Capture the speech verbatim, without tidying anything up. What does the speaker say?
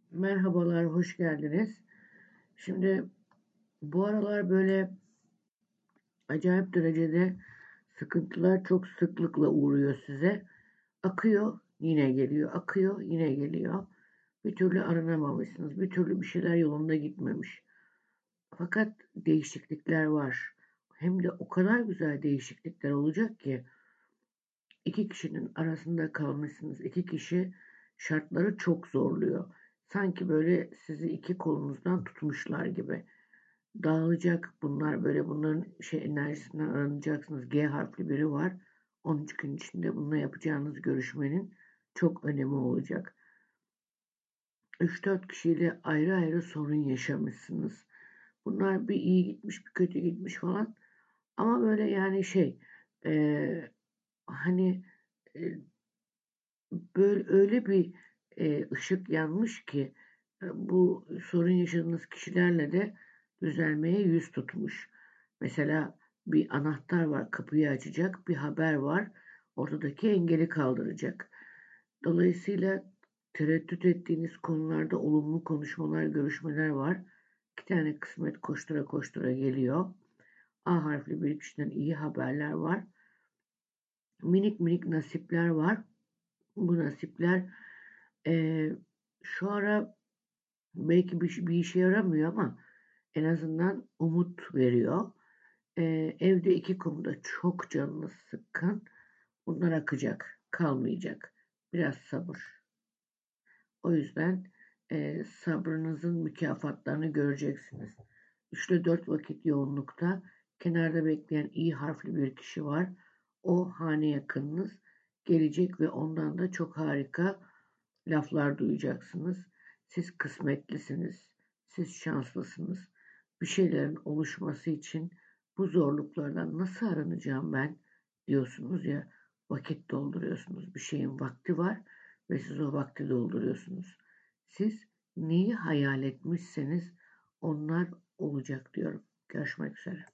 Merhabalar, hoş geldiniz. Şimdi bu aralar böyle acayip derecede sıkıntılar çok sıklıkla uğruyor size. Akıyor, yine geliyor, akıyor, yine geliyor. Bir türlü arınamamışsınız, bir türlü bir şeyler yolunda gitmemiş. Fakat değişiklikler var. Hem de o kadar güzel değişiklikler olacak ki iki kişinin arasında kalmışsınız. İki kişi şartları çok zorluyor. Sanki böyle sizi iki kolunuzdan tutmuşlar gibi. Dağılacak bunlar böyle bunların şey enerjisinden arınacaksınız. G harfli biri var. on üç gün içinde bununla yapacağınız görüşmenin çok önemi olacak. üç dört kişiyle ayrı ayrı sorun yaşamışsınız. Bunlar bir iyi gitmiş bir kötü gitmiş falan. Ama böyle yani şey e, hani e, böyle öyle bir e, ışık yanmış ki e, bu sorun yaşadığınız kişilerle de düzelmeye yüz tutmuş. Mesela bir anahtar var, kapıyı açacak, bir haber var, ortadaki engeli kaldıracak. Dolayısıyla tereddüt ettiğiniz konularda olumlu konuşmalar, görüşmeler var. İki tane kısmet koştura koştura geliyor. A harfli bir kişiden iyi haberler var. Minik minik nasipler var. Bu nasipler Eee, şu ara belki bir, bir işe yaramıyor ama en azından umut veriyor. Eee, evde iki konuda çok canınız sıkkın. Bunlar akacak, kalmayacak. Biraz sabır. O yüzden eee, sabrınızın mükafatlarını göreceksiniz. Üçte dört vakit yoğunlukta kenarda bekleyen iyi harfli bir kişi var. O hane yakınınız gelecek ve ondan da çok harika laflar duyacaksınız. Siz kısmetlisiniz, siz şanslısınız. Bir şeylerin oluşması için bu zorluklardan nasıl aranacağım ben diyorsunuz ya, vakit dolduruyorsunuz. Bir şeyin vakti var ve siz o vakti dolduruyorsunuz. Siz neyi hayal etmişseniz onlar olacak diyorum. Görüşmek üzere.